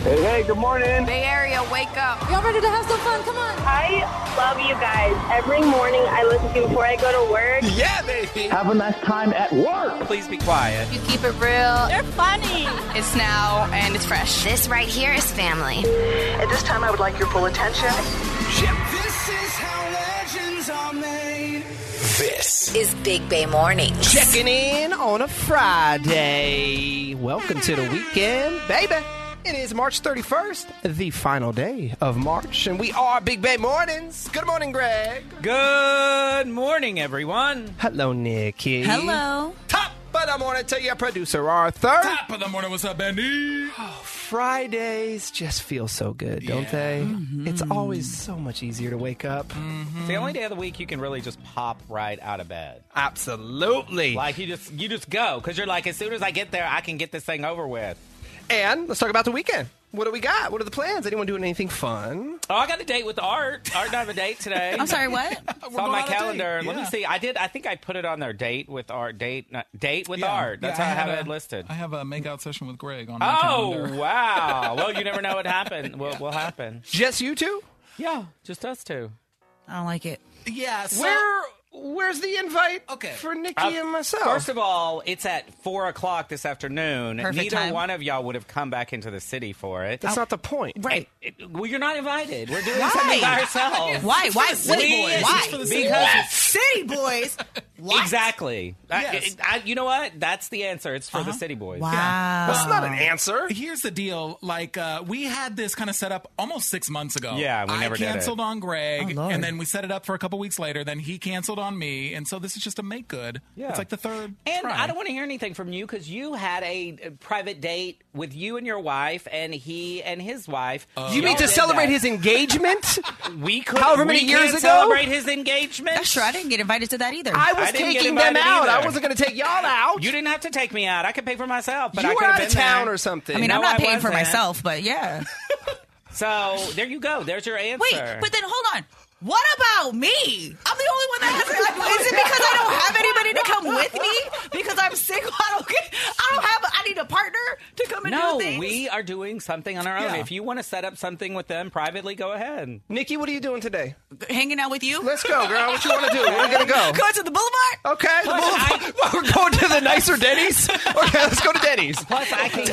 Hey, good morning. Bay Area, wake up. Y'all ready to have some fun? Come on. I love you guys. Every morning I listen to you before I go to work. Yeah, baby. Have a nice time at work. Please be quiet. You keep it real. They're funny. It's now and it's fresh. This right here is family. At this time, I would like your full attention. This is how legends are made. This is Big Bay Mornings. Checking in on a Friday. Welcome to the weekend, baby. It is March 31st, the final day of March, and we are Big Bay Mornings. Good morning, Greg. Good morning, everyone. Hello, Nikki. Hello. Top of the morning to your producer, Arthur. Top of the morning, what's up, Benny? Oh, Fridays just feel so good, don't they? Mm-hmm. It's always so much easier to wake up. Mm-hmm. It's the only day of the week you can really just pop right out of bed. Absolutely. Like, you just go, because you're like, as soon as I get there, I can get this thing over with. And let's talk about the weekend. What do we got? What are the plans? Anyone doing anything fun? Oh, I got a date with Art. Art and I have a date today. I'm sorry, what? It's on my calendar. Let me see. I think I put it on there. Date with Art. Date with Art. That's how I have it listed. I have a makeout session with Greg on my calendar. Oh, wow. Well, you never know what happened. Will happen. Just you two? Yeah, just us two. I don't like it. Yeah, so... Where's the invite for Nikki and myself? First of all, it's at 4 o'clock this afternoon. Perfect Neither time. one of y'all would have come back into the city for it. That's not the point. Right. Well, you're not invited. We're doing something by ourselves. Why? City boys? Why? Because City boys? What? Exactly. Yes. You know what? That's the answer. It's for the city boys. Wow. That's not an answer. Here's the deal. Like, we had this kind of set up almost 6 months ago. Yeah, we never did it. I canceled on Greg, Oh, Lord. and then we set it up for a couple weeks later. Then he canceled on me, and so this is just a make good. Yeah. It's like the third And try. I don't want to hear anything from you because you had a private date with you and your wife, and he and his wife. You mean to celebrate his engagement? We could. However many we years can't ago? Celebrate his engagement. That's true. I didn't get invited to that either. I was I didn't get taking them invited out. either. I wasn't going to take y'all out. You didn't have to take me out. I could pay for myself. But You I were could have out been of town there. or something. I mean, No, I'm not I paying for wasn't. myself, but yeah. So there you go. There's your answer. Wait, but then hold on. What about me? I'm the only one that has it. Is it because I don't have anybody to come with me? Because I'm single? I need a partner to come and No, do things? we are doing something on our own. Yeah. If you want to set up something with them privately, go ahead. Nikki, what are you doing today? Hanging out with you? Let's go, girl. What you want to do? Where are we going to go? Going to the boulevard? Okay. We're going to the nicer Denny's? Okay, let's go to Denny's. Plus,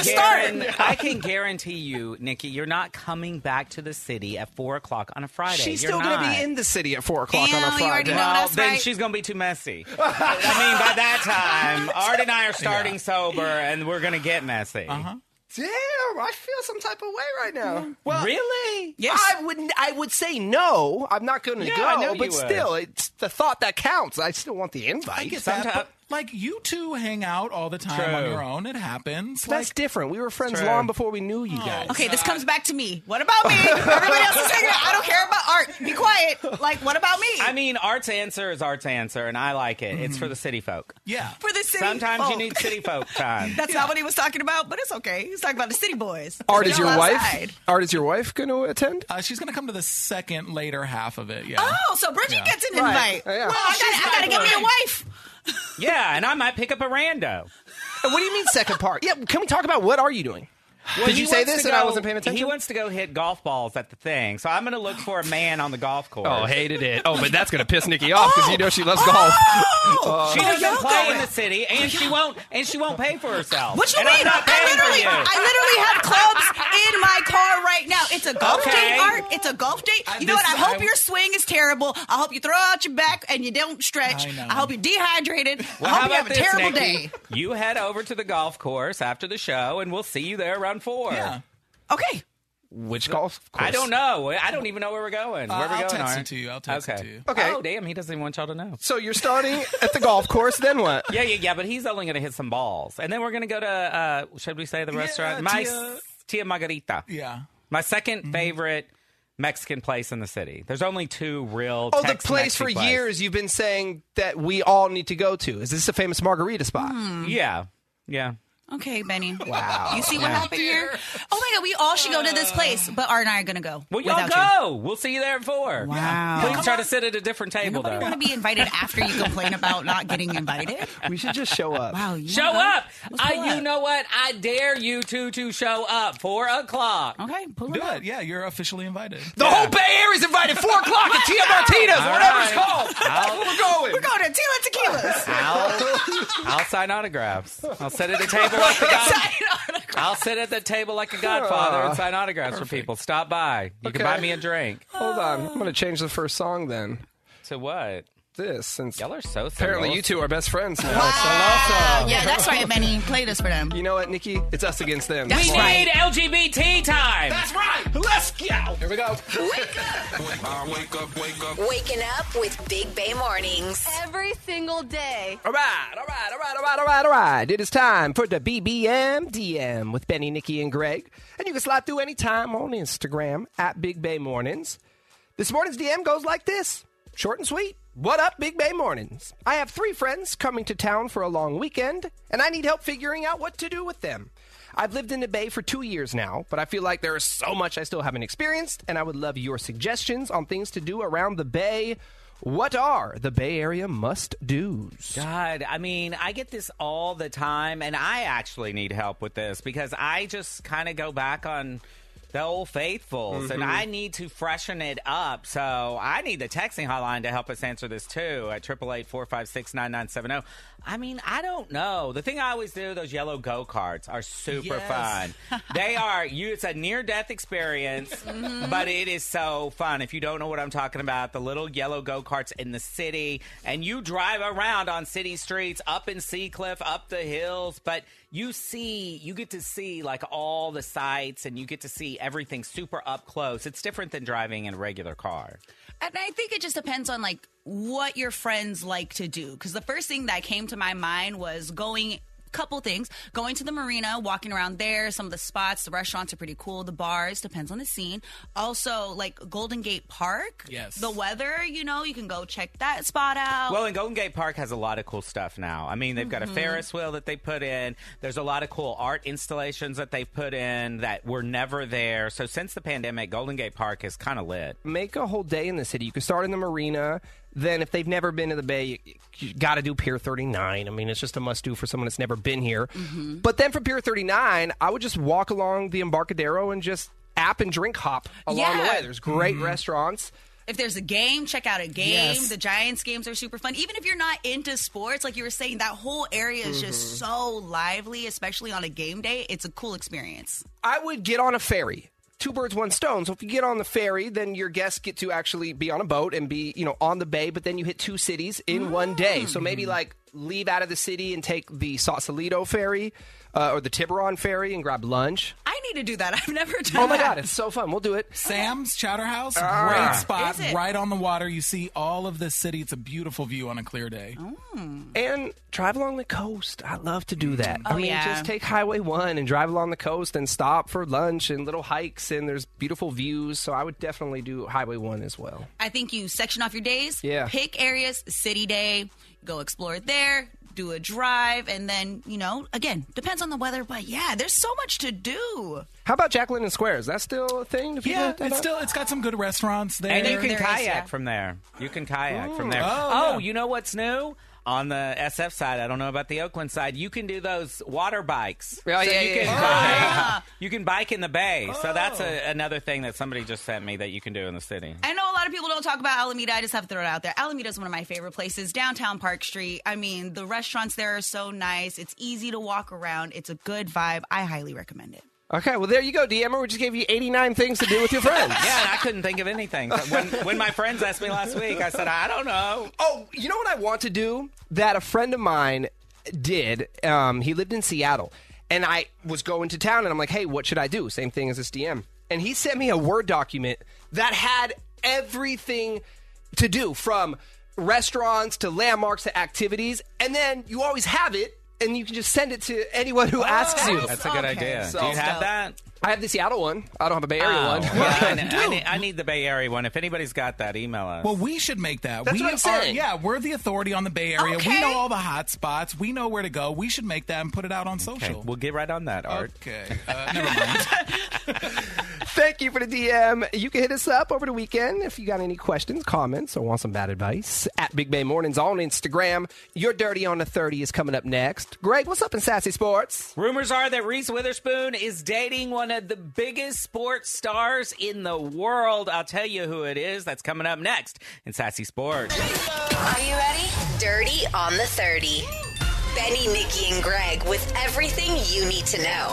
I can guarantee you, Nikki, you're not coming back to the city at 4 o'clock on a Friday. She's You're still going to not. be in the city at 4 o'clock on a You already Friday. know Well, that's then right. she's going to be too messy. I mean, by that time, Art and I are starting sober, and we're going to get messy. Damn, I feel some type of way right now. Well, really? Yes. I would say no. I'm not going to Yeah, I know go, you but would. still, it's the thought that counts. I still want the invite. I get that, Sometime- but, like, you two hang out all the time on True. your own. It happens. That's Like, different. We were friends True. long before we knew you guys. Okay, this comes back to me. What about me? Everybody else is hanging out. I don't care about art. Be quiet. Like, what about me? I mean, Art's answer is Art's answer, and I like it. It's for the city folk. yeah. For the city Sometimes folk. you need city folk time. That's not what he was talking about, but it's okay. He's talking about the city boys. Art is They're your all wife? outside. Art is your wife going to attend? She's going to come to the second, later half of it, yeah. Oh, so Bridget gets an invite. Yeah. Well, I gotta get me a wife. Yeah, and I might pick up a rando. What do you mean second part? Yeah, can we talk about what are you doing? Well, Did he you say wants this to and I go- wasn't paying attention? He wants to go hit golf balls at the thing, so I'm going to look for a man on the golf course. Oh, hated it. Oh, but that's going to piss Nikki off because you know she loves golf. She doesn't y'all play going? in the city, and she won't pay for herself. What you and mean? I'm not paying for you. I literally have clubs in my car right now. It's a golf Okay. date, Art. It's a golf date. You know what? I hope your swing is terrible. I hope you throw out your back and you don't stretch. I know. I hope you're dehydrated. Well, I how hope you have about a this, terrible Nikki? day. You head over to the golf course after the show, and we'll see you there around 4. Yeah. Okay. Which golf course? I don't know. I don't even know where we're going. Where are we I'll going, text Art? it to you. I'll text it to you. Okay. Oh, damn. He doesn't even want y'all to know. So you're starting at the golf course, then what? Yeah, but he's only going to hit some balls. And then we're going to go to, should we say the restaurant? Tia Margarita. Yeah. My second favorite Mexican place in the city. There's only 2 real Oh, the Tex-Mexy place for places. years you've been saying that we all need to go to. Is this a famous margarita spot? Yeah. Okay, Benny. Wow. You see what happened here? Oh my God, we all should go to this place, but Art and I are gonna go. Well, y'all without go. We'll see you there at 4. Wow. Please try to sit at a different table, Nobody though. want to be invited after you complain about not getting invited. We should just show up. Wow, you Show wanna go? up. Let's pull You up. know what? I dare you to show up. 4 o'clock. Okay, pull Do it up. it. Yeah, you're officially invited. The whole Bay Area's invited. 4 o'clock at Tia Martinez, All whatever right. it's called. That's where we're going. We're going to Tila Tequilas. I'll sign autographs. I'll sit at a table like the guy. I'll sit at the table like a godfather and sign autographs for people. Stop by. You can Okay. buy me a drink. Hold on. I'm going to change the first song then. To what? This, since Y'all are so apparently you two are best friends now. Yeah, that's right, Benny. Play this for them. You know what, Nikki? It's us against them. That's We right. need LGBT time. That's right. Let's go. Here we go. Waking up with Big Bay Mornings. Every single day. All right. It is time for the BBM DM with Benny, Nikki, and Greg. And you can slide through anytime on Instagram at Big Bay Mornings. This morning's DM goes like this. Short and sweet. What up, Big Bay Mornings? I have 3 friends coming to town for a long weekend, and I need help figuring out what to do with them. I've lived in the Bay for 2 years now, but I feel like there is so much I still haven't experienced, and I would love your suggestions on things to do around the Bay. What are the Bay Area must-dos? God, I mean, I get this all the time, and I actually need help with this because I just kind of go back on the old faithfuls, and I need to freshen it up. So I need the texting hotline to help us answer this, too, at 888-456-9970. I mean, I don't know. The thing I always do, those yellow go-karts are super fun. They are, it's a near-death experience, but it is so fun. If you don't know what I'm talking about, the little yellow go-karts in the city, and you drive around on city streets, up in Seacliff, up the hills, but you get to see like all the sights, and you get to see everything super up close. It's different than driving in a regular car. And I think it just depends on like what your friends like to do. Because the first thing that came to my mind was going to the marina, walking around there. Some of the spots, the restaurants are pretty cool. The bars, depends on the scene. Also, like Golden Gate Park. Yes. The weather, you can go check that spot out. Well, and Golden Gate Park has a lot of cool stuff now. I mean, they've got a Ferris wheel that they put in. There's a lot of cool art installations that they've put in that were never there. So since the pandemic, Golden Gate Park is kind of lit. Make a whole day in the city. You can start in the marina. Then if they've never been to the Bay, you got to do Pier 39. I mean, it's just a must-do for someone that's never been here. But then from Pier 39, I would just walk along the Embarcadero and just app and drink hop along the way. There's great restaurants. If there's a game, check out a game. Yes. The Giants games are super fun. Even if you're not into sports, like you were saying, that whole area is just so lively, especially on a game day. It's a cool experience. I would get on a ferry. 2 birds, 1 stone. So if you get on the ferry, then your guests get to actually be on a boat and be, on the bay, but then you hit 2 cities in one day. So maybe like leave out of the city and take the Sausalito ferry or the Tiburon ferry and grab lunch. I need to do that. I've never done that. Oh my God, it's so fun. We'll do it. Sam's Chowder House, great spot, Is it? right on the water. You see all of the city. It's a beautiful view on a clear day. And drive along the coast. I love to do that. I mean, yeah. just take Highway 1 and drive along the coast and stop for lunch and little hikes, and there's beautiful views. So I would definitely do Highway 1 as well. I think you section off your days. Yeah. Pick areas, city day, go explore it there, do a drive, and then, again, depends on the weather, but yeah, there's so much to do. How about Jacqueline and Square? Is that still a thing? Do people Yeah, hit that up? it's got some good restaurants there. And you can There is, kayak yeah. from there. You can kayak from there. Oh, yeah. You know what's new? On the SF side, I don't know about the Oakland side, you can do those water bikes. Oh, So yeah, you can yeah. bike. You can bike in the bay. So that's another thing that somebody just sent me that you can do in the city. I know a lot of people don't talk about Alameda. I just have to throw it out there. Alameda is one of my favorite places. Downtown Park Street. I mean, the restaurants there are so nice. It's easy to walk around. It's a good vibe. I highly recommend it. Okay, well, there you go, DMer. We just gave you 89 things to do with your friends. Yeah, and I couldn't think of anything. When my friends asked me last week, I said, I don't know. Oh, you know what I want to do? That a friend of mine did. He lived in Seattle. And I was going to town, and I'm like, hey, what should I do? Same thing as this DM. And he sent me a Word document that had everything to do, from restaurants to landmarks to activities. And then you always have it, and you can just send it to anyone who asks you. That's a good idea. So- Do you have that? I have the Seattle one. I don't have a Bay Area one. Yeah, I need the Bay Area one. If anybody's got that, email us. Well, we should make that. That's what I'm saying. We're the authority on the Bay Area. Okay. We know all the hot spots. We know where to go. We should make that and put it out on social. Okay, we'll get right on that, Art. Okay. Never mind. Thank you for the DM. You can hit us up over the weekend if you got any questions, comments, or want some bad advice. At Big Bay Mornings on Instagram. Your Dirty on the 30 is coming up next. Greg, what's up in Sassy Sports? Rumors are that Reese Witherspoon is dating one of the biggest sports stars in the world. I'll tell you who it is. That's coming up next in Sassy Sports. Are you ready? Dirty on the 30. Benny, Nikki, and Greg with everything you need to know.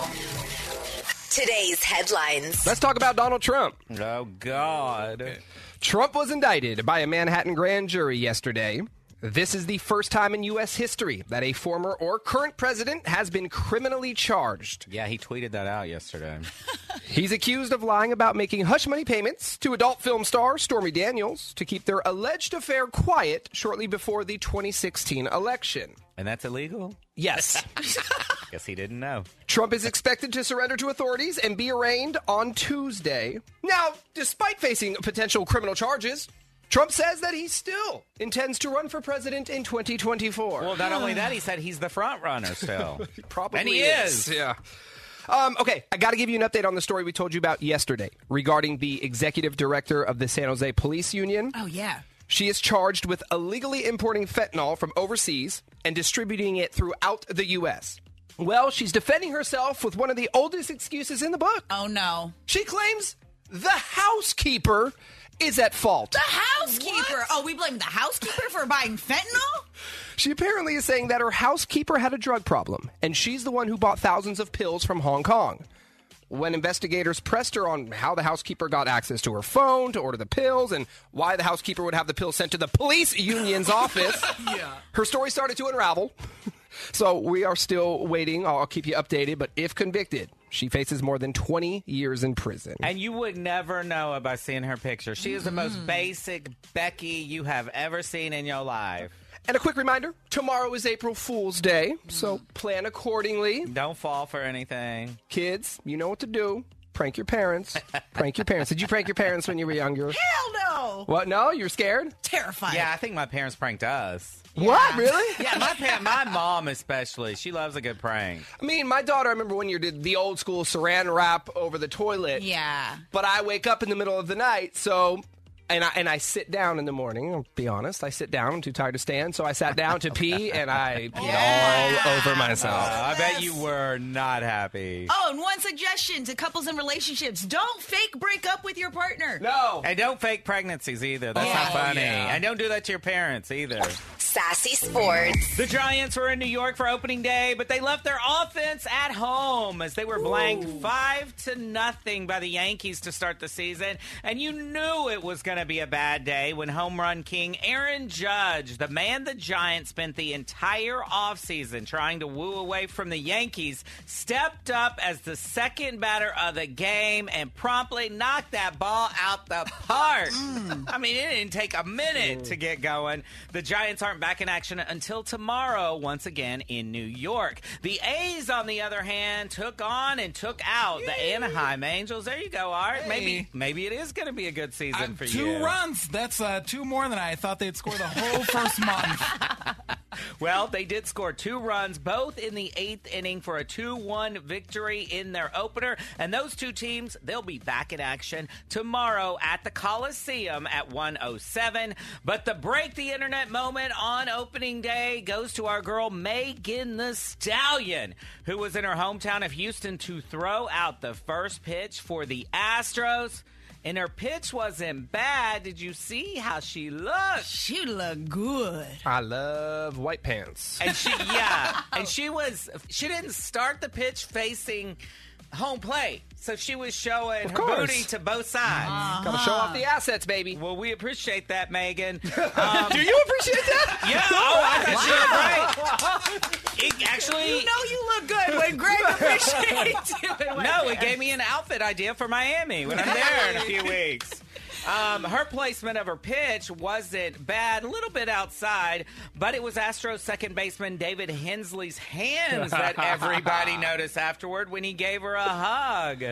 Today's headlines. Let's talk about Donald Trump. Oh, God. Trump was indicted by a Manhattan grand jury yesterday. This is the first time in U.S. history that a former or current president has been criminally charged. Yeah, he tweeted that out yesterday. He's accused of lying about making hush money payments to adult film star Stormy Daniels to keep their alleged affair quiet shortly before the 2016 election. And that's illegal? Yes. Guess he didn't know. Trump is expected to surrender to authorities and be arraigned on Tuesday. Now, despite facing potential criminal charges, Trump says that he still intends to run for president in 2024. Well, not only that, he said he's the front runner still. Probably and he is. Yeah. Okay, I got to give you an update on the story we told you about yesterday regarding the executive director of the San Jose Police Union. Oh, yeah. She is charged with illegally importing fentanyl from overseas and distributing it throughout the U.S. Well, she's defending herself with one of the oldest excuses in the book. Oh, no. She claims the housekeeper is at fault. The housekeeper. Oh, we blame the housekeeper for buying fentanyl? She apparently is saying that her housekeeper had a drug problem, and she's the one who bought thousands of pills from Hong Kong. When investigators pressed her on how the housekeeper got access to her phone to order the pills and why the housekeeper would have the pills sent to the police union's office, her story started to unravel. So we are still waiting. I'll keep you updated, but if convicted, she faces more than 20 years in prison. And you would never know it by seeing her picture. She is the most basic Becky you have ever seen in your life. And a quick reminder, tomorrow is April Fool's Day, so plan accordingly. Don't fall for anything. Kids, you know what to do. Prank your parents. Prank your parents. Did you prank your parents when you were younger? Hell no. What? No? You're scared? Terrified. Yeah, I think my parents pranked us. What? Really? Yeah, my mom especially. She loves a good prank. I mean, my daughter, I remember one year did the old school saran wrap over the toilet. Yeah. But I wake up in the middle of the night, so... And I sit down in the morning, I'll be honest. I sit down. I'm too tired to stand. So I sat down to pee, and I peed all over myself. I bet you were not happy. Oh, and one suggestion to couples in relationships. Don't fake break up with your partner. No. And don't fake pregnancies either. That's not funny. And don't do that to your parents either. Sassy Sports. The Giants were in New York for opening day, but they left their offense at home as they were blanked 5-0 by the Yankees to start the season. And you knew it was going to be a bad day when home run king Aaron Judge, the man the Giants spent the entire offseason trying to woo away from the Yankees, stepped up as the second batter of the game and promptly knocked that ball out the park. I mean, it didn't take a minute to get going. The Giants aren't back in action until tomorrow, once again in New York. The A's, on the other hand, took on and took out the Anaheim Angels. There you go, Art. Hey. Maybe it is going to be a good season for you. 2 runs. That's 2 more than I thought they'd score the whole first month. Well, they did score 2 runs, both in the 8th inning for a 2-1 victory in their opener. And those 2 teams, they'll be back in action tomorrow at the Coliseum at 1:07. But the break the internet moment on opening day goes to our girl Megan Thee Stallion, who was in her hometown of Houston to throw out the first pitch for the Astros. And her pitch wasn't bad. Did you see how she looked? She looked good. I love white pants. And she didn't start the pitch facing home plate. So she was showing her booty to both sides. Gotta show off the assets, baby. Well, we appreciate that, Megan. Do you appreciate that? Yeah. I thought she was right. It actually... You know you look good when Greg appreciates you. No, it gave me an outfit idea for Miami when I'm there in a few weeks. Her placement of her pitch wasn't bad, a little bit outside, but it was Astros second baseman David Hensley's hands that everybody noticed afterward when he gave her a hug.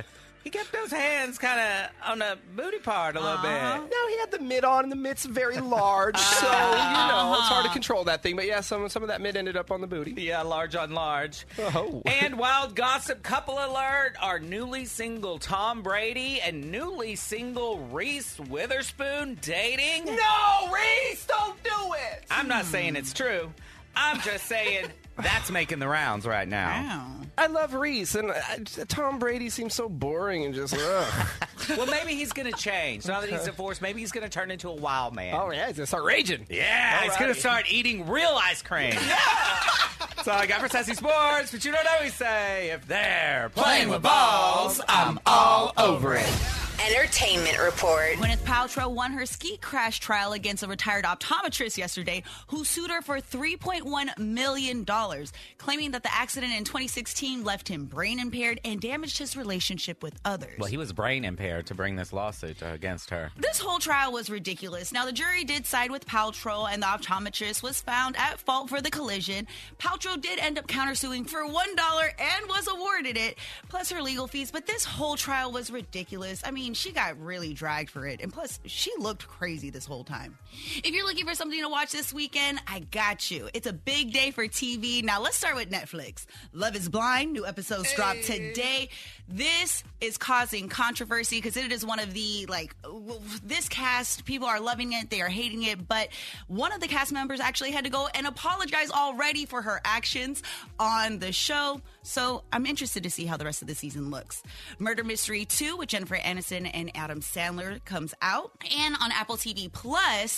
He kept those hands kind of on the booty part a little bit. No, he had the mid on, and the mid's very large, so, it's hard to control that thing. But, yeah, some of that mid ended up on the booty. Yeah, large on large. Oh. And wild gossip couple alert, are newly single Tom Brady and newly single Reese Witherspoon dating? No, Reese, don't do it! I'm not saying it's true. I'm just saying that's making the rounds right now. Wow. I love Reese, and Tom Brady seems so boring and just, ugh. Well, maybe he's going to change. Now that he's divorced, maybe he's going to turn into a wild man. Oh, yeah, he's going to start raging. Yeah, he's going to start eating real ice cream. So I got for Sassy Sports, but you don't always say, if they're playing with balls, I'm all over it. Entertainment report. Gwyneth Paltrow won her ski crash trial against a retired optometrist yesterday who sued her for $3.1 million, claiming that the accident in 2016 left him brain impaired and damaged his relationship with others. Well, he was brain impaired to bring this lawsuit against her. This whole trial was ridiculous. Now, the jury did side with Paltrow, and the optometrist was found at fault for the collision. Paltrow did end up countersuing for $1 and was awarded it, plus her legal fees. But this whole trial was ridiculous. I mean, she got really dragged for it. And plus, she looked crazy this whole time. If you're looking for something to watch this weekend, I got you. It's a big day for TV. Now, let's start with Netflix. Love is Blind. New episodes drop today. This is causing controversy because it is one of the, this cast, people are loving it, they are hating it, but one of the cast members actually had to go and apologize already for her actions on the show. So I'm interested to see how the rest of the season looks. Murder Mystery 2 with Jennifer Aniston and Adam Sandler comes out. And on Apple TV Plus,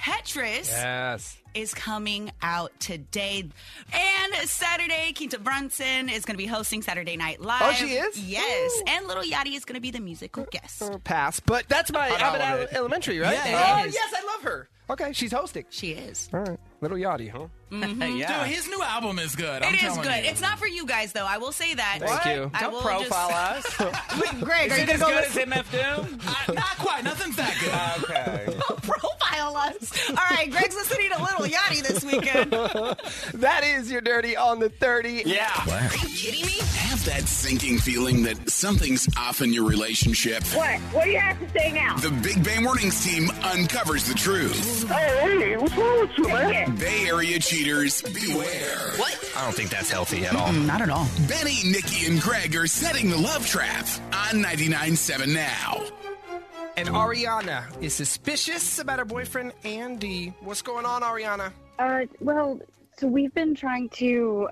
Tetris is coming out today. And Saturday, Quinta Brunson is going to be hosting Saturday Night Live. Oh, she is? Yes. Ooh. And Little Yachty is going to be the musical guest. Pass. But that's my Abbott Elementary, right? Yeah, it is. Yes, I love her. Okay, she's hosting. She is. All right. Little Yachty, huh? Mm-hmm. Yeah. Dude, his new album is good. I'm It is telling good. you. It's not for you guys, though. I will say that. Thank you. Don't profile us. Wait, Greg, Is are you it going as to go good as listen? MF Doom? Not quite. Nothing's that good. Okay. Profile us. All right, Greg's listening to Little Yachty this weekend. That is your Dirty on the 30. Yeah. Are you kidding me? Have that sinking feeling that something's off in your relationship. What? What do you have to say now? The Big Bay Mornings team uncovers the truth. Hey, what's wrong with you, man? Bay Area cheaters, beware. What? I don't think that's healthy at all. Not at all. Benny, Nikki, and Greg are setting the love trap on 99.7 now. And Ariana is suspicious about her boyfriend, Andy. What's going on, Ariana? Well, so we've been trying to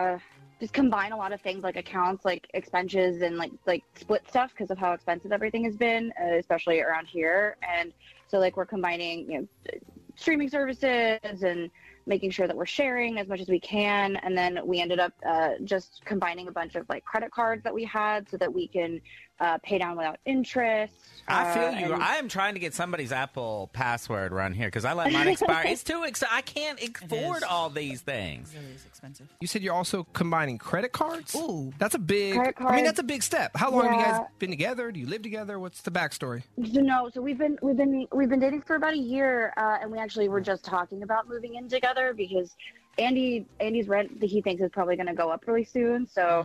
just combine a lot of things like accounts, like expenses, and like split stuff because of how expensive everything has been, especially around here. And so we're combining, streaming services and making sure that we're sharing as much as we can. And then we ended up just combining a bunch of credit cards that we had so that we can pay down without interest. I feel you. I am trying to get somebody's Apple password around here because I let mine expire. It's too expensive. I can't afford all these things. It is expensive. You said you're also combining credit cards? Ooh. That's a big... Credit I mean, cards. that's a big step. How long have you Yeah. guys been together? Do you live together? What's the backstory? So we've been dating for about a year, and we actually were just talking about moving in together because Andy's rent he thinks is probably going to go up really soon. So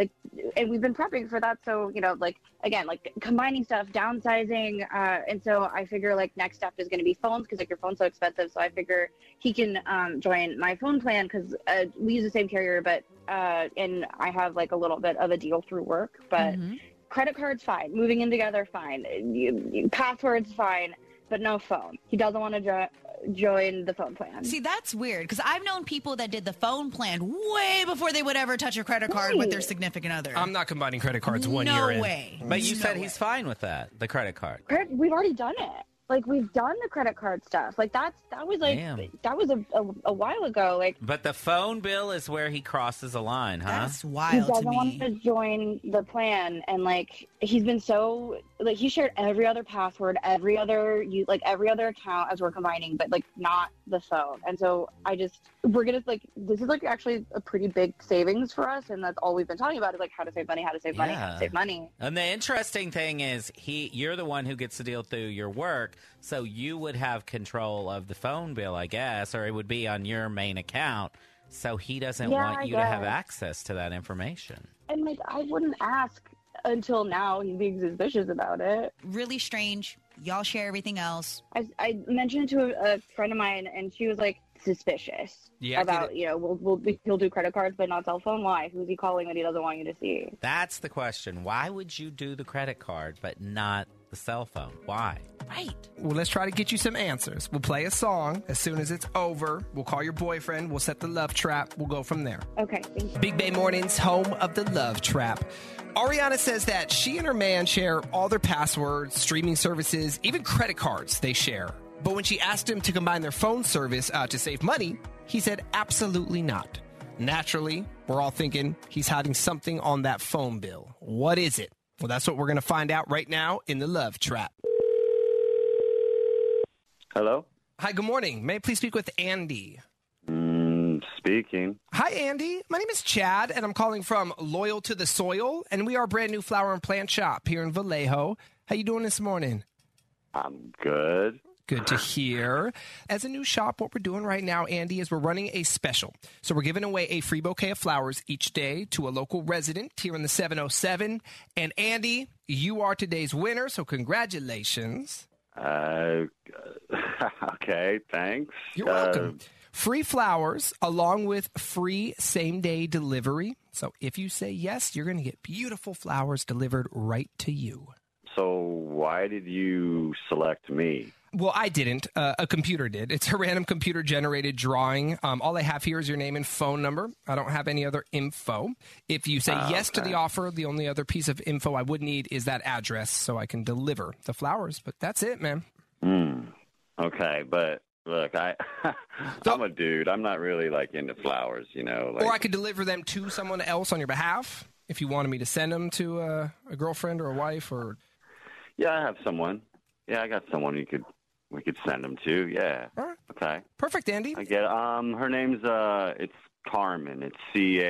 and we've been prepping for that. So again, combining stuff, downsizing, and so I figure next step is going to be phones because your phone's so expensive. So I figure he can join my phone plan because we use the same carrier, but and I have a little bit of a deal through work, but. Credit cards, fine. Moving in together, fine. Passwords, fine. But no phone. He doesn't want to join the phone plan. See, that's weird because I've known people that did the phone plan way before they would ever touch a credit card with their significant other. I'm not combining credit cards 1 year in. No way. But you said he's fine with that, the credit card. We've already done it. We've done the credit card stuff. That was Damn. that was a while ago. But the phone bill is where he crosses a line, huh? That's He wild to doesn't want me. to join the plan, and he's been so he shared every other password, every other account as we're combining, but not the phone. And so we're gonna this is actually a pretty big savings for us, and that's all we've been talking about is how to save money, how to save money, how to save money. And the interesting thing is you're the one who gets to deal through your work, so you would have control of the phone bill, I guess, or it would be on your main account. So he doesn't want you to have access to that information. And I wouldn't ask until now, he's being suspicious about it. Really strange. Y'all share everything else. I mentioned it to a friend of mine, and she was like, suspicious about, he'll do credit cards, but not cell phone. Why? Who's he calling that he doesn't want you to see? That's the question. Why would you do the credit card, but not the cell phone? Why? Right. Well, let's try to get you some answers. We'll play a song. As soon as it's over, we'll call your boyfriend. We'll set the love trap. We'll go from there. Okay, thank you. Big Bay Mornings, home of the love trap. Ariana says that she and her man share all their passwords, streaming services, even credit cards they share. But when she asked him to combine their phone service to save money, he said absolutely not. Naturally, we're all thinking he's hiding something on that phone bill. What is it? Well, that's what we're going to find out right now in the Love Trap. Hello? Hi, good morning. May I please speak with Andy? Speaking. Hi, Andy. My name is Chad, and I'm calling from Loyal to the Soil, and we are a brand new flower and plant shop here in Vallejo. How you doing this morning? I'm good. Good to hear. As a new shop, what we're doing right now, Andy, is we're running a special. So we're giving away a free bouquet of flowers each day to a local resident here in the 707. And Andy, you are today's winner, so congratulations. Okay, thanks. You're welcome. Free flowers along with free same-day delivery. So if you say yes, you're going to get beautiful flowers delivered right to you. So why did you select me? Well, I didn't. A computer did. It's a random computer-generated drawing. All I have here is your name and phone number. I don't have any other info. If you say yes to the offer, the only other piece of info I would need is that address so I can deliver the flowers. But that's it, man. Okay, but look, I'm a dude. I'm not really, into flowers, Or I could deliver them to someone else on your behalf if you wanted me to send them to a girlfriend or a wife or... Yeah, I have someone. Yeah, I got someone we could send them to. Yeah. All right. Okay. Perfect, Andy. I get it. Her name's it's Carmen. It's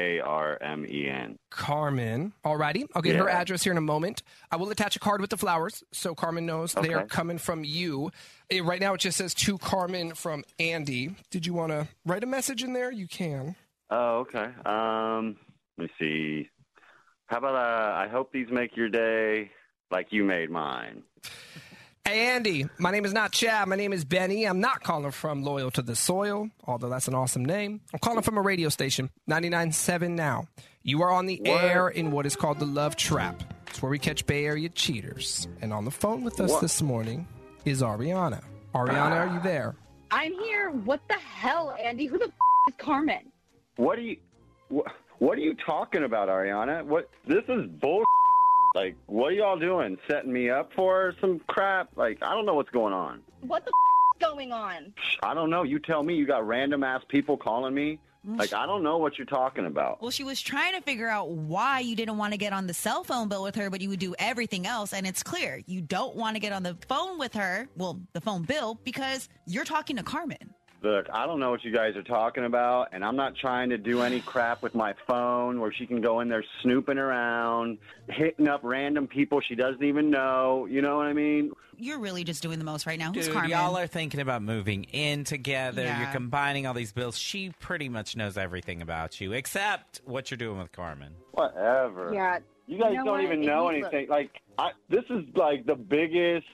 Carmen. Carmen. Alrighty. I'll get her address here in a moment. I will attach a card with the flowers so Carmen knows they are coming from you. Right now it just says to Carmen from Andy. Did you want to write a message in there? You can. Oh, okay. Let me see. How about I hope these make your day like you made mine. Hey, Andy, my name is not Chad. My name is Benny. I'm not calling from Loyal to the Soil, although that's an awesome name. I'm calling from a radio station, 99.7 Now. You are on the air in what is called the Love Trap. It's where we catch Bay Area cheaters. And on the phone with us this morning is Ariana. Ariana, are you there? I'm here. What the hell, Andy? Who the is Carmen? What are you talking about, Ariana? This is bull. What are y'all doing? Setting me up for some crap? I don't know what's going on. What the is going on? I don't know. You tell me. You got random-ass people calling me. I don't know what you're talking about. Well, she was trying to figure out why you didn't want to get on the cell phone bill with her, but you would do everything else. And it's clear. You don't want to get on the phone with her, the phone bill, because you're talking to Carmen. Look, I don't know what you guys are talking about, and I'm not trying to do any crap with my phone where she can go in there snooping around, hitting up random people she doesn't even know. You know what I mean? You're really just doing the most right now. Who's Dude, Carmen? y'all are thinking about moving in together. Yeah. You're combining all these bills. She pretty much knows everything about you, except what you're doing with Carmen. Whatever. Yeah. You guys don't even know Look. anything. This is the biggest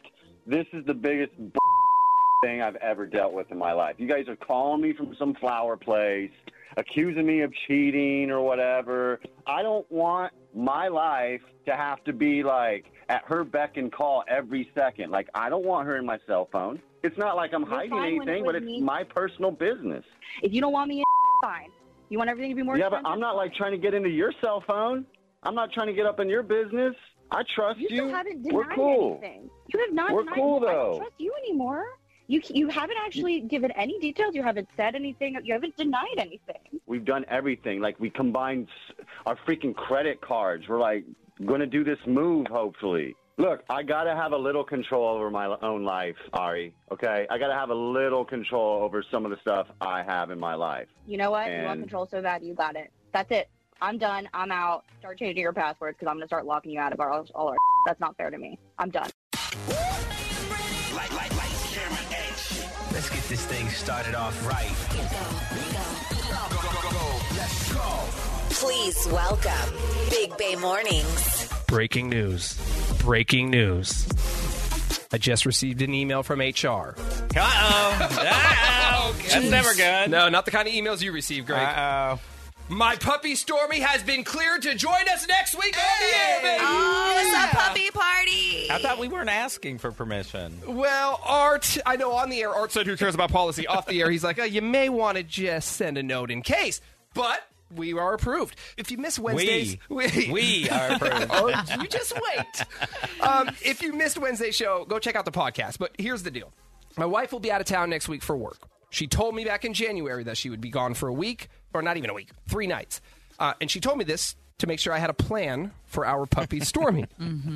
thing I've ever dealt with in my life. You guys are calling me from some flower place, accusing me of cheating or whatever. I don't want my life to have to be at her beck and call every second. I don't want her in my cell phone. It's not like I'm hiding anything, but it's my personal business. If you don't want me, fine. You want everything to be more expensive? But I'm not trying to get into your cell phone. I'm not trying to get up in your business. I trust you. You still haven't denied We're cool. anything. You have not We're denied cool, I though. don't trust you anymore. You haven't actually given any details. You haven't said anything. You haven't denied anything. We've done everything. We combined our freaking credit cards. We're going to do this move, hopefully. Look, I got to have a little control over my own life, Ari, okay? I got to have a little control over some of the stuff I have in my life. You know what? You want control so bad, you got it. That's it. I'm done. I'm out. Start changing your passwords because I'm going to start locking you out of all our That's not fair to me. I'm done. Let's get this thing started off right. Let's go. Please welcome Big Bay Mornings. Breaking news. Breaking news. I just received an email from HR. Uh-oh. That's never good. No, not the kind of emails you receive, Greg. Uh-oh. My puppy Stormy has been cleared to join us next week on the air, baby. Oh, it's a puppy party. I thought we weren't asking for permission. Well, Art, I know on the air, Art said who cares about policy. Off the air, he's like, you may want to just send a note in case. But we are approved. If you miss Wednesdays... We are approved. Oh, you just wait. If you missed Wednesday's show, go check out the podcast. But here's the deal. My wife will be out of town next week for work. She told me back in January that she would be gone for a week, or not even a week, 3 nights. And she told me this to make sure I had a plan for our puppy, Stormy.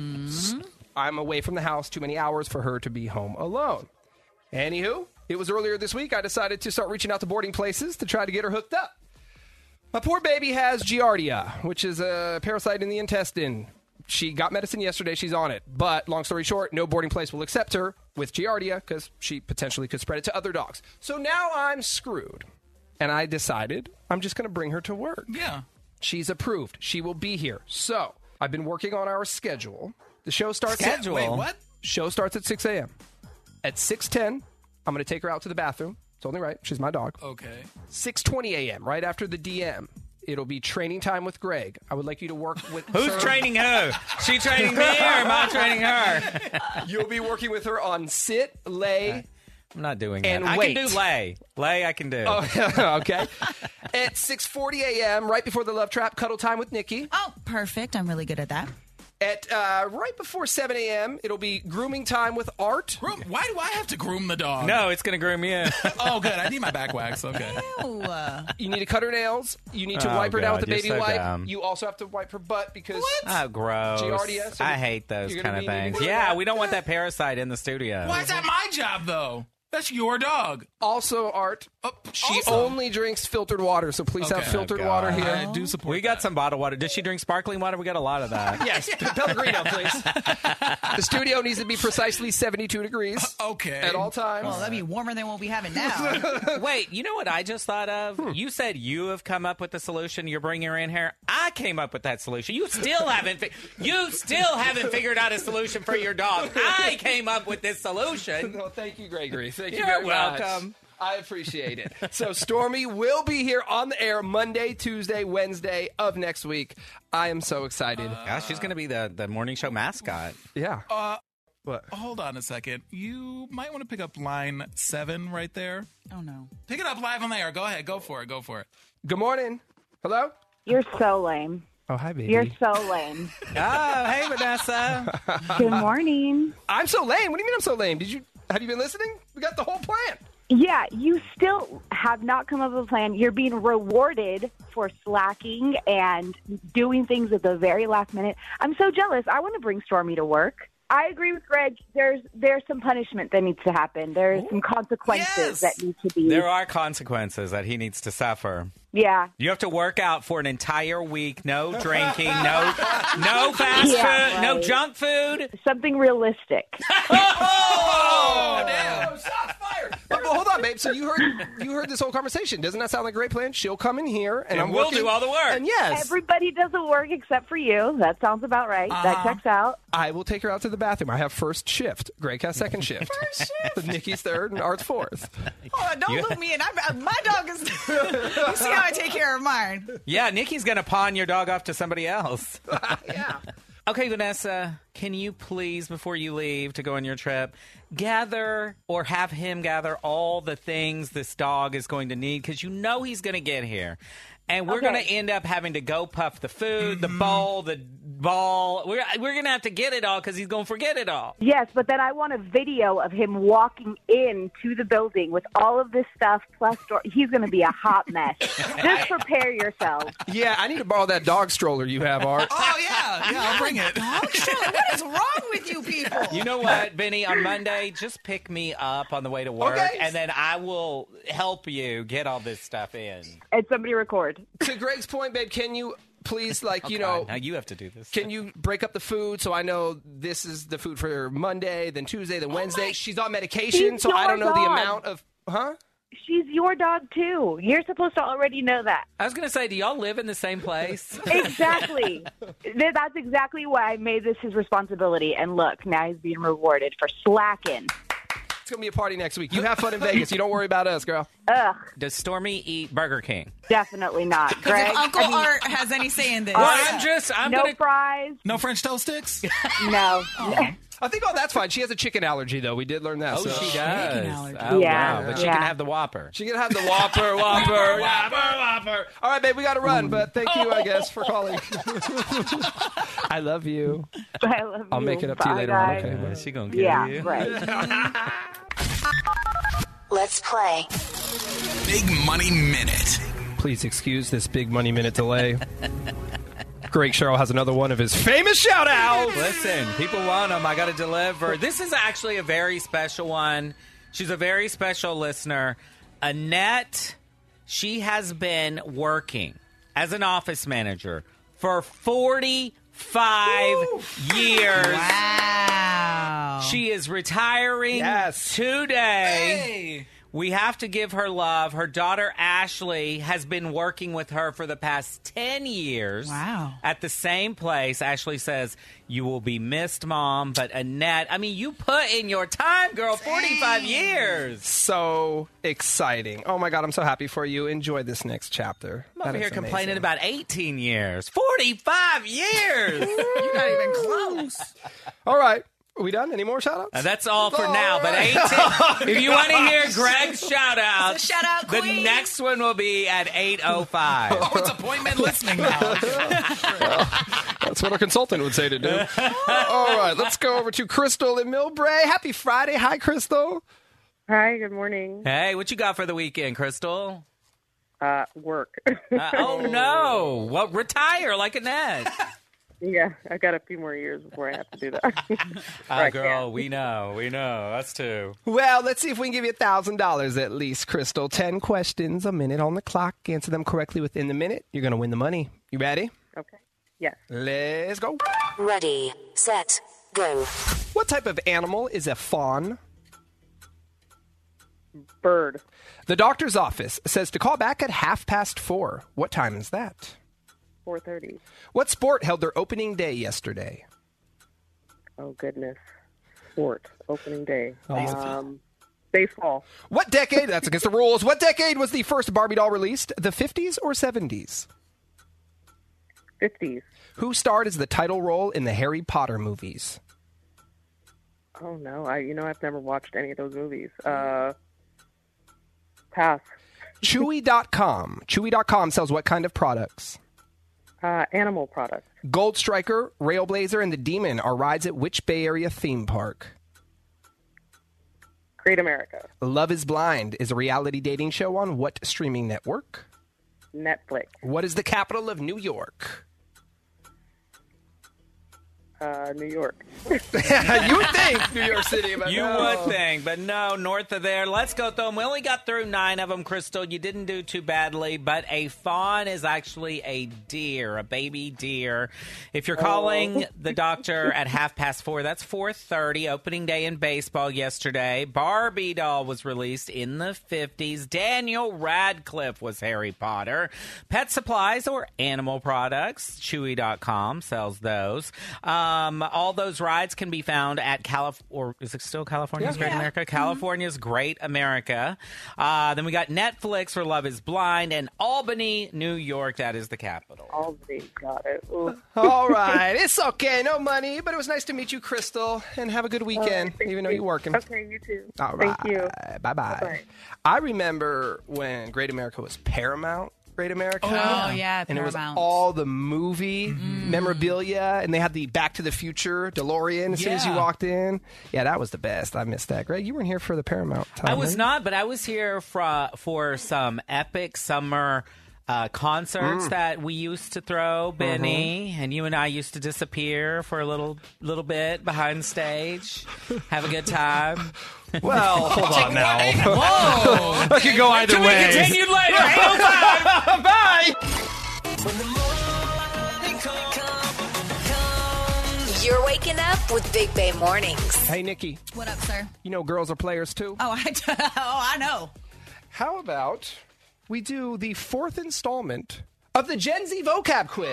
I'm away from the house too many hours for her to be home alone. Anywho, it was earlier this week I decided to start reaching out to boarding places to try to get her hooked up. My poor baby has Giardia, which is a parasite in the intestine. She got medicine yesterday. She's on it. But long story short, no boarding place will accept her with Giardia because she potentially could spread it to other dogs. So now I'm screwed. And I decided I'm just going to bring her to work. Yeah. She's approved. She will be here. So I've been working on our schedule. The show starts Schedule? Wait, what? Show starts at 6 a.m. At 6:10, I'm going to take her out to the bathroom. It's only right. She's my dog. Okay. 6:20 a.m., right after the DM. It'll be training time with Greg. I would like you to work with Who's her. training who? She training me or am I training her? You'll be working with her on sit, lay, I'm not doing that. and I wait. can do lay. Lay I can do. Oh, okay. At 6:40 a.m., right before the love trap, cuddle time with Nikki. Oh, perfect. I'm really good at that. At right before 7 a.m., it'll be grooming time with Art. Why do I have to groom the dog? No, it's going to groom you. Oh, good. I need my back wax. Okay. You need to cut her nails. You need to Oh, wipe her down with God, the baby you're so wipe. dumb. You also have to wipe her butt because... Oh, gross. Giardia, so I hate those you're kind gonna of be things. needing- Yeah, we don't want that parasite in the studio. Why is that my job, though? That's your dog. Also, Art, she only drinks filtered water, so please have filtered water here. I do support We got some bottled water. Does she drink sparkling water? We got a lot of that. Yes, Pellegrino, please. The studio needs to be precisely 72 degrees. Okay. At all times. Well, that'd be warmer than what we have it now. Wait, you know what I just thought of? You said you have come up with the solution. You're bringing her in here. I came up with that solution. You still haven't figured out a solution for your dog. I came up with this solution. Well, thank you, Gregory. Thank you You're very much. welcome. I appreciate it. So Stormy will be here on the air Monday, Tuesday, Wednesday of next week. I am so excited. Gosh, she's going to be the morning show mascot. Yeah. What? Hold on a second. You might want to pick up line 7 right there. Oh, no. Pick it up live on the air. Go ahead. Go for it. Go for it. Good morning. Hello? You're so lame. Oh, hi, baby. You're so lame. Oh, hey, Vanessa. Good morning. I'm so lame. What do you mean I'm so lame? Have you been listening? We got the whole plan. Yeah, you still have not come up with a plan. You're being rewarded for slacking and doing things at the very last minute. I'm so jealous. I want to bring Stormy to work. I agree with Greg. There's some punishment that needs to happen. There's some consequences that need to be. There are consequences that he needs to suffer. Yeah. You have to work out for an entire week. No drinking. No fast Yeah, food. No right. junk food. Something realistic. Oh, damn. Shots fired. But hold on, babe. So you heard this whole conversation. Doesn't that sound like a great plan? She'll come in here, and we'll do all the work. And yes. Everybody does the work except for you. That sounds about right. That checks out. I will take her out to the bathroom. I have first shift. Greg has second shift. First shift? Nikki's third, and Art's fourth. Oh, don't look me in. My dog is... You see how I take care of mine. Yeah, Nikki's going to pawn your dog off to somebody else. Yeah. Okay, Vanessa, can you please, before you leave to go on your trip, gather or have him gather all the things this dog is going to need? Because you know he's going to get here. And we're going to end up having to go puff the food, the bowl, the ball. We're going to have to get it all because he's going to forget it all. Yes, but then I want a video of him walking into the building with all of this stuff, plus he's going to be a hot mess. Just prepare yourself. Yeah, I need to borrow that dog stroller you have, Art. Oh, yeah. Yeah, I'll bring it. Dog stroller? What is wrong with you people? You know what, Benny? On Monday, just pick me up on the way to work, Okay. and then I will help you get all this stuff in. And somebody record. To Greg's point, babe, can you please, Now you have to do this. Can you break up the food so I know this is the food for Monday, then Tuesday, then Wednesday? She's on medication, He's so I don't your know the dog. amount of... Huh? She's your dog, too. You're supposed to already know that. I was going to say, do y'all live in the same place? Exactly. That's exactly why I made this his responsibility. And look, now he's being rewarded for slacking. It's going to be a party next week. You have fun in Vegas. You don't worry about us, girl. Ugh. Does Stormy eat Burger King? Definitely not. Greg, If Uncle Art has any say in this. I'm no gonna... fries. No French toast sticks? No. I think that's fine. She has a chicken allergy, though. We did learn that. Oh, so. she does. allergy. Oh, Yeah. wow. But she can have the Whopper. She can have the Whopper. Whopper. All right, babe, we got to run, but thank you, I guess, for calling. I love you. I love you. I'll make it up to you Bye, later guys. on, okay? Is she going to get you? Right. Let's play. Big Money Minute. Please excuse this big money minute delay. Greg Sherrill has another one of his famous shout-outs. Listen, people want them. I got to deliver. This is actually a very special one. She's a very special listener. Annette, she has been working as an office manager for 45 years. Wow. She is retiring today. Hey. We have to give her love. Her daughter, Ashley, has been working with her for the past 10 years. Wow. At the same place. Ashley says, you will be missed, Mom. But Annette, I mean, you put in your time, girl, 45 years. So exciting. Oh, my God, I'm so happy for you. Enjoy this next chapter. I'm over here complaining about 18 years. 45 years! You're not even close. All right. Are we done? Any more shout-outs? That's all for now. But 18, if you want to hear Greg's shout-outs, So shout-out the queen. next one will be at 8:05. Oh, it's appointment listening now. That's what our consultant would say to do. All right, let's go over to Crystal in Millbrae. Happy Friday. Hi, Crystal. Hi, good morning. Hey, what you got for the weekend, Crystal? Work. Oh, no. Well, retire like Annette. Yeah, I got a few more years before I have to do that. Girl, we know. Us too. Well, let's see if we can give you $1,000 at least, Crystal. 10 questions, a minute on the clock. Answer them correctly within the minute. You're going to win the money. You ready? Okay. Yes. Let's go. Ready, set, go. What type of animal is a fawn? Bird. The doctor's office says to call back at 4:30. What time is that? 4:30. What sport held their opening day yesterday? Oh, goodness. Sport. Opening day. Baseball. What decade? That's against the rules. What decade was the first Barbie doll released? The 50s or 70s? 50s. Who starred as the title role in the Harry Potter movies? Oh, no. I've never watched any of those movies. Pass. Chewy.com. Chewy.com sells what kind of products? Animal products. Gold Striker, Railblazer, and the Demon are rides at which Bay Area theme park? Great America. Love is Blind is a reality dating show on what streaming network? Netflix. What is the capital of New York? New York. You would think New York City, but You no. would think, but no, north of there. Let's go through them. We only got through 9 of them, Crystal. You didn't do too badly, but a fawn is actually a deer, a baby deer. If you're calling the doctor at 4:30, that's 4:30, opening day in baseball yesterday. Barbie doll was released in the 50s. Daniel Radcliffe was Harry Potter. Pet supplies or animal products, Chewy.com sells those. All those rides can be found at or is it still California's Great America? California's Great America. Then we got Netflix for Love is Blind and Albany, New York. That is the capital. Albany, got it. Ooh. All right. It's okay. No money, but it was nice to meet you, Crystal, and have a good weekend, even though you're working. Okay, you too. All right. Thank you. Bye-bye. Bye-bye. I remember when Great America was Paramount Great America. Oh, yeah, And it was Paramount. all the movie memorabilia, and they had the Back to the Future DeLorean as soon as you walked in. Yeah, that was the best. I missed that. Greg, you weren't here for the Paramount time. I was right? not, but I was here for some epic summer concerts that we used to throw, Benny, and you and I used to disappear for a little bit behind stage, have a good time. Well, hold on now. Whoa! That could go either To be way. continued later. 8:05. Bye. You're waking up with Big Bay Mornings. Hey, Nikki. What up, sir? You know girls are players, too? Oh, I know. how about we do the 4th installment of the Gen Z vocab quiz?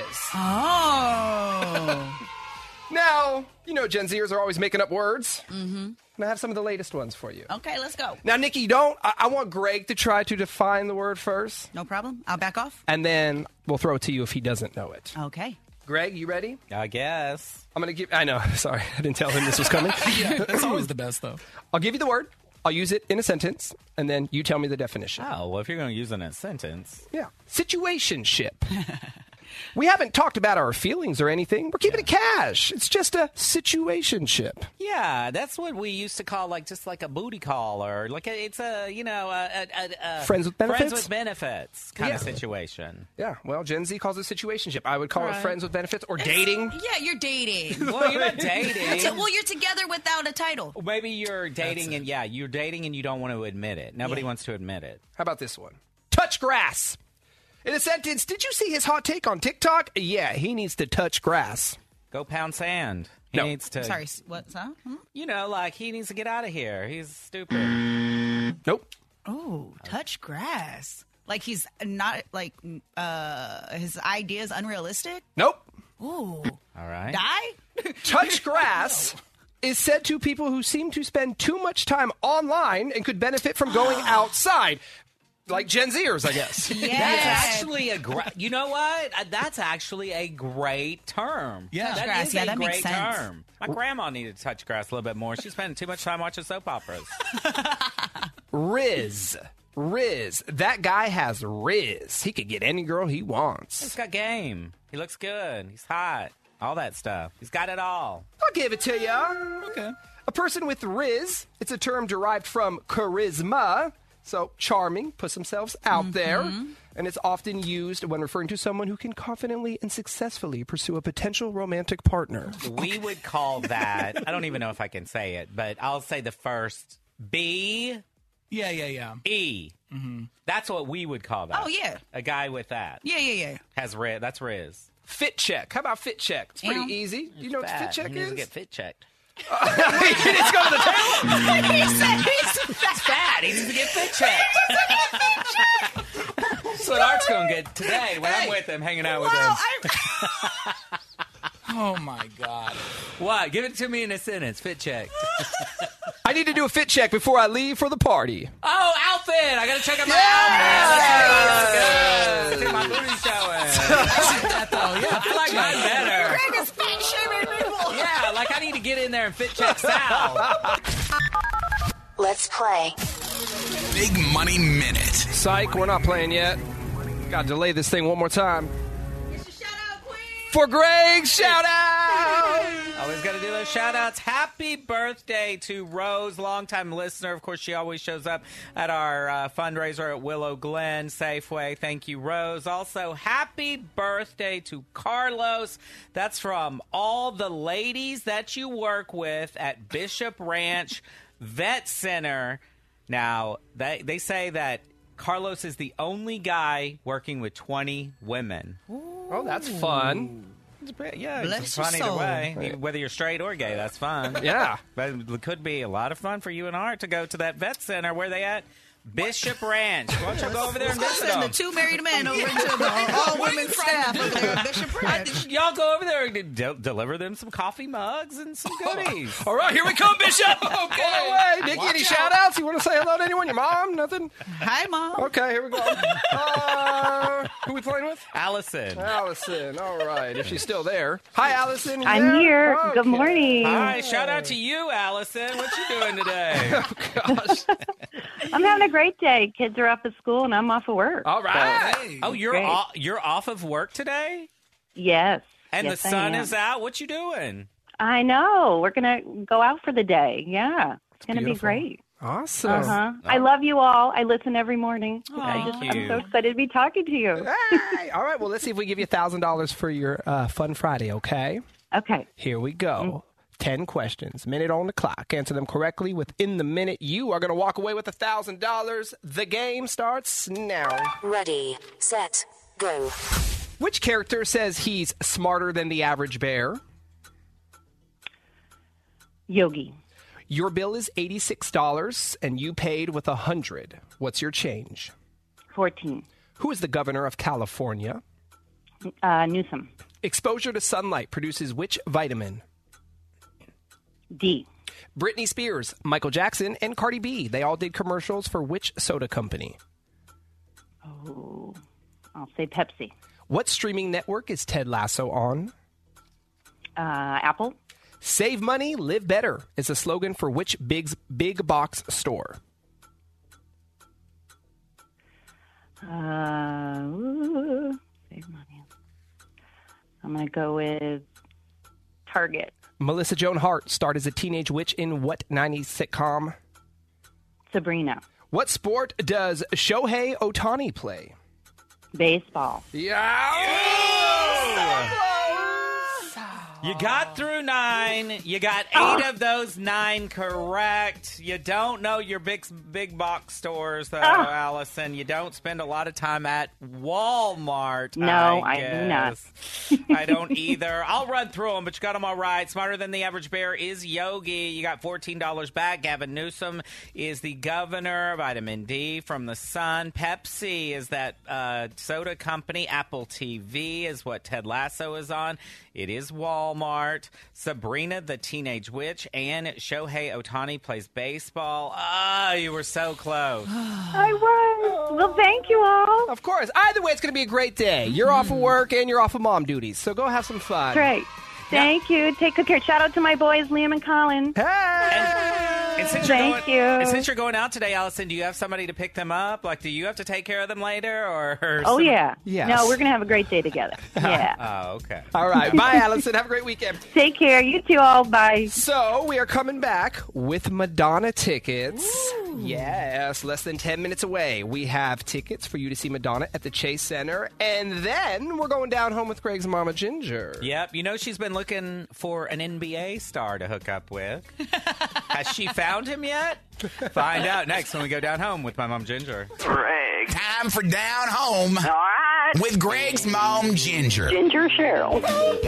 Oh. Now, you know Gen Zers are always making up words. Mm-hmm. And I have some of the latest ones for you. Okay, let's go. Now, Nikki, I want Greg to try to define the word first. No problem. I'll back off. And then we'll throw it to you if he doesn't know it. Okay. Greg, you ready? I guess. I'm going to give... I know. Sorry. I didn't tell him this was coming. Yeah, it's always the best, though. I'll give you the word. I'll use it in a sentence, and then you tell me the definition. Oh, well, if you're going to use it in a sentence. Yeah. Situationship. We haven't talked about our feelings or anything. We're keeping it cash. It's just a situationship. Yeah, that's what we used to call just like a booty call, or like it's a Friends with benefits? Friends with benefits kind of situation. Yeah, well, Gen Z calls it situationship. I would call it friends with benefits or dating. Yeah, you're dating. Well, you're not dating. Well, you're together without a title. Maybe you're dating you're dating and you don't want to admit it. Nobody wants to admit it. How about this one? Touch grass. In a sentence, did you see his hot take on TikTok? Yeah, he needs to touch grass. Go pound sand. He needs to. Sorry, what's that? You know, like he needs to get out of here. He's stupid. Nope. Oh, touch grass. Like he's not like his idea is unrealistic. Nope. Ooh. All right. Die. Touch grass is said to people who seem to spend too much time online and could benefit from going outside. Like Gen Zers, I guess. Yeah. That's actually you know what? That's actually a great term. Yeah. Touch that grass. is Yeah, a that great makes sense. term. My grandma needed to touch grass a little bit more. She's spending too much time watching soap operas. Riz. That guy has Riz. He could get any girl he wants. He's got game. He looks good. He's hot. All that stuff. He's got it all. I'll give it to you. Okay. A person with Riz, it's a term derived from charisma. So charming, puts themselves out there, and it's often used when referring to someone who can confidently and successfully pursue a potential romantic partner. We would call that, I don't even know if I can say it, but I'll say the first B. Yeah. E. Mm-hmm. That's what we would call that. Oh, yeah. A guy with that. Yeah. Has Riz. That's Riz. Fit check. How about fit check? It's pretty easy. You know what fit check He needs is? to get fit checked. He needs to go to the tailor. He said he's fat. He needs to get fit checked. That's what Art's going to get today when I'm with him, hanging out with him. Oh, my God. What? Give it to me in a sentence. Fit checked. I need to do a fit check before I leave for the party. Oh, outfit. I got to check out my outfit. That's good. My booty's showing. I feel like mine better. Greg is fat shaming people. Yeah, like I need to get in there and fit check Sal. Let's play. Big Money Minute. Psych, we're not playing yet. Gotta delay this thing one more time. For Greg's shout out! Always got to do those shout outs. Happy birthday to Rose, longtime listener. Of course, she always shows up at our fundraiser at Willow Glen Safeway. Thank you, Rose. Also, happy birthday to Carlos. That's from all the ladies that you work with at Bishop Ranch Vet Center. Now, they say that Carlos is the only guy working with 20 women. Oh, that's fun. Yeah, Bless it's your fun either soul. way. Whether you're straight or gay, that's fun. Yeah. But it could be a lot of fun for you and Art to go to that vet center. Where they at? Bishop Ranch. Why don't you go over there and visit Send them? the 2 married men over into the all-women staff over there at Bishop Ranch. Y'all go over there and deliver them some coffee mugs and some goodies. All right, here we come, Bishop. Okay. All right, Nikki, any shout outs? You want to say hello to anyone? Your mom? Nothing? Hi, Mom. Okay, here we go. Who we playing with? Allison. All right, if she's still there. Hi, Allison. You I'm there? here. Okay. Good morning. Hi, shout out to you, Allison. What you doing today? Oh, gosh. I'm having a great day. Kids are off of school, and I'm off of work. All right. Hey. Oh, you're Great. you're off of work today? Yes. And Yes, the I sun am. is out? What you doing? I know. We're going to go out for the day. Yeah. It's going to be beautiful. great. Awesome. Uh-huh. I love you all. I listen every morning. Thank you. I'm so excited to be talking to you. Hey, all right, well, let's see if we give you $1,000 for your Fun Friday, okay? Okay. Here we go. 10 questions, minute on the clock. Answer them correctly within the minute. You are going to walk away with $1,000. The game starts now. Ready, set, go. Which character says he's smarter than the average bear? Yogi. Your bill is $86, and you paid with $100. What's your change? 14. Who is the governor of California? Newsom. Exposure to sunlight produces which vitamin? D. Britney Spears, Michael Jackson, and Cardi B. They all did commercials for which soda company? Oh, I'll say Pepsi. What streaming network is Ted Lasso on? Apple. Save money, live better is a slogan for which big box store? Save money. I'm going to go with Target. Melissa Joan Hart starred as a teenage witch in what 90s sitcom? Sabrina. What sport does Shohei Ohtani play? Baseball. You got through 9. You got 8 of those 9 correct. You don't know your big box stores, though, Allison. You don't spend a lot of time at Walmart. No, I do not. I don't either. I'll run through them, but you got them all right. Smarter Than the Average Bear is Yogi. You got $14 back. Gavin Newsom is the governor. Vitamin D from the sun. Pepsi is that soda company. Apple TV is what Ted Lasso is on. It is Walmart. Sabrina the Teenage Witch and Shohei Ohtani plays baseball. You were so close. I was. Well, thank you all. Of course. Either way, it's going to be a great day. You're off of work and you're off of mom duties, so go have some fun. Great. Thank you. Take good care. Shout out to my boys, Liam and Colin. And since since you're going out today, Allison, do you have somebody to pick them up? Like, do you have to take care of them later? Oh, yeah. Yes. No, we're going to have a great day together. Yeah. Oh, okay. All right. Bye, Allison. Have a great weekend. Take care. You too all. Bye. So, we are coming back with Madonna tickets. Ooh. Yes, less than 10 minutes away. We have tickets for you to see Madonna at the Chase Center. And then we're going down home with Greg's Mama Ginger. Yep. You know she's been looking for an NBA star to hook up with. Has she found him yet? Find out next when we go down home with my mom Ginger. Greg. Time for Down Home. All right. With Greg's mom Ginger. Ginger Cheryl.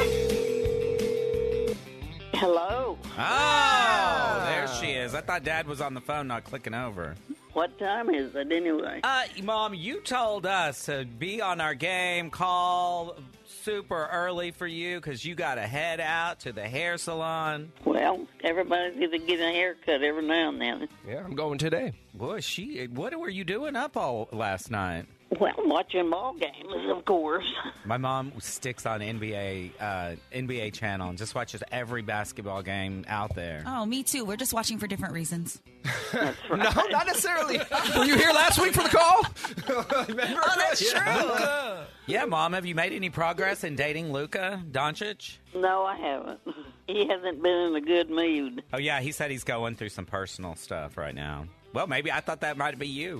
Hello. Oh, there she is. I thought Dad was on the phone, not clicking over. What time is it anyway? Mom, you told us to be on our game, call super early for you because you got to head out to the hair salon. Well, everybody's going to get a haircut every now and then. Yeah, I'm going today. Boy, what were you doing up all last night? Well, watching ball games, of course. My mom sticks on NBA channel and just watches every basketball game out there. Oh, me too. We're just watching for different reasons. That's right. No, not necessarily. Were you here last week for the call? Remember? Oh, that's true. Yeah, Mom, have you made any progress in dating Luka Doncic? No, I haven't. He hasn't been in a good mood. Oh, yeah, he said he's going through some personal stuff right now. Well, maybe I thought that might be you.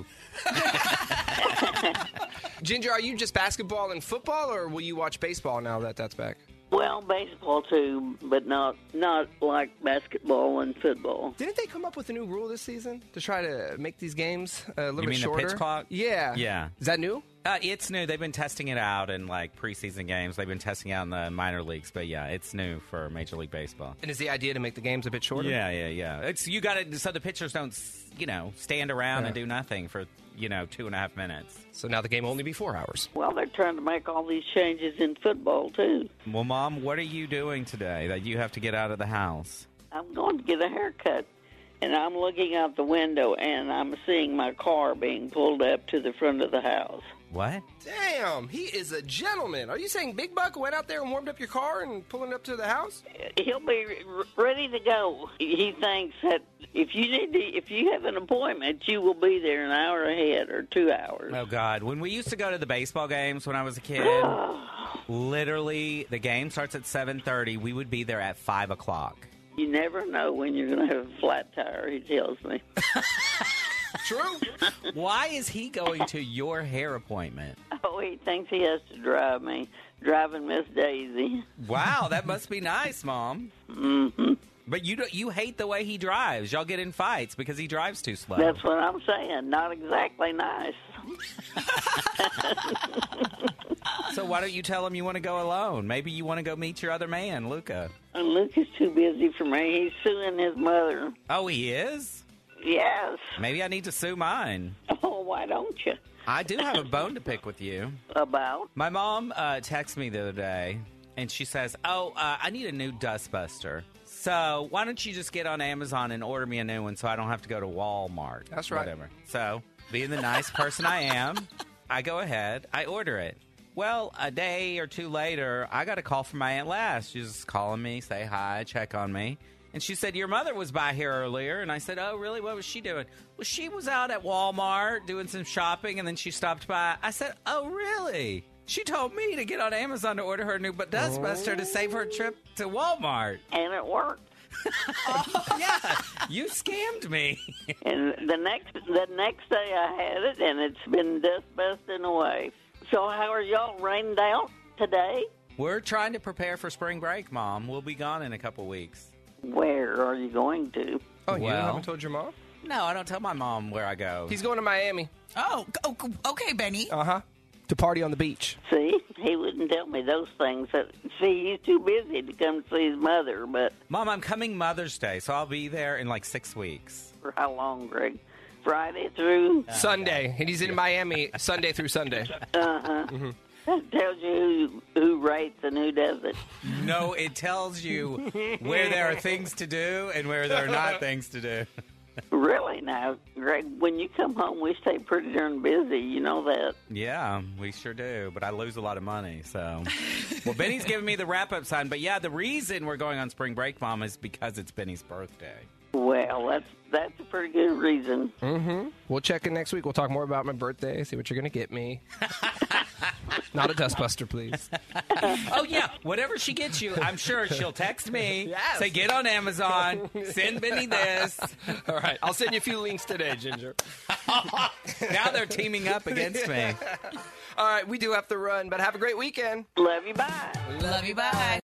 Ginger, are you just basketball and football, or will you watch baseball now that that's back? Well, baseball too, but not like basketball and football. Didn't they come up with a new rule this season to try to make these games a little bit shorter? The pitch clock? Yeah. Yeah. Is that new? It's new. They've been testing it out in like preseason games. They've been testing it out in the minor leagues, but yeah, it's new for Major League Baseball. And is the idea to make the games a bit shorter? Yeah. It's you got to so the pitchers don't stand around and do nothing for 2.5 minutes. So now the game will only be 4 hours. Well, they're trying to make all these changes in football too. Well, Mom, what are you doing today that you have to get out of the house? I'm going to get a haircut. And I'm looking out the window, and I'm seeing my car being pulled up to the front of the house. What? Damn, he is a gentleman. Are you saying Big Buck went out there and warmed up your car and pulling it up to the house? He'll be ready to go. He thinks that if you have an appointment, you will be there an hour ahead or 2 hours. Oh, God. When we used to go to the baseball games when I was a kid, literally the game starts at 7:30. We would be there at 5 o'clock. You never know when you're going to have a flat tire, he tells me. True. Why is he going to your hair appointment? Oh, he thinks he has to drive me, driving Miss Daisy. Wow, that must be nice, Mom. Mm-hmm. But you hate the way he drives. Y'all get in fights because he drives too slow. That's what I'm saying. Not exactly nice. So why don't you tell him you want to go alone? Maybe you want to go meet your other man, Luca. Luca's too busy for me. He's suing his mother. Oh, he is? Yes. Maybe I need to sue mine. Oh, why don't you? I do have a bone to pick with you. About? My mom texted me the other day, and she says, I need a new dustbuster. So why don't you just get on Amazon and order me a new one so I don't have to go to Walmart? That's right. Whatever. So, being the nice person I am, I go ahead, I order it. Well, a day or two later, I got a call from my Aunt Lass. She was calling me, say hi, check on me. And she said, your mother was by here earlier. And I said, oh, really? What was she doing? Well, she was out at Walmart doing some shopping, and then she stopped by. I said, oh, really? She told me to get on Amazon to order her a new dustbuster to save her trip to Walmart. And it worked. Yeah, you scammed me. And the next day I had it, and it's been dust busting away. So how are y'all rained out today? We're trying to prepare for spring break, Mom. We'll be gone in a couple weeks. Where are you going to? Oh, you haven't told your mom? No, I don't tell my mom where I go. He's going to Miami. Oh, okay, Benny. Uh-huh. To party on the beach. See, he wouldn't tell me those things. See, he's too busy to come see his mother, but... Mom, I'm coming Mother's Day, so I'll be there in like 6 weeks. For how long, Greg? Friday through... Sunday. And he's in Miami Sunday through Sunday. Uh-huh. Mm-hmm. That tells you who rates and who doesn't. No, it tells you where there are things to do and where there are not things to do. Really now, Greg, when you come home, we stay pretty darn busy. You know that. Yeah, we sure do, but I lose a lot of money, so. Well, Benny's giving me the wrap-up sign, but yeah, the reason we're going on spring break, Mom, is because it's Benny's birthday. Well, that's a pretty good reason. Mm-hmm. We'll check in next week. We'll talk more about my birthday, see what you're going to get me. Not a dustbuster, please. Oh, yeah. Whatever she gets you, I'm sure she'll text me, say, get on Amazon, send Benny this. All right. I'll send you a few links today, Ginger. Now they're teaming up against me. All right. We do have to run, but have a great weekend. Love you. Bye. Love you. Bye.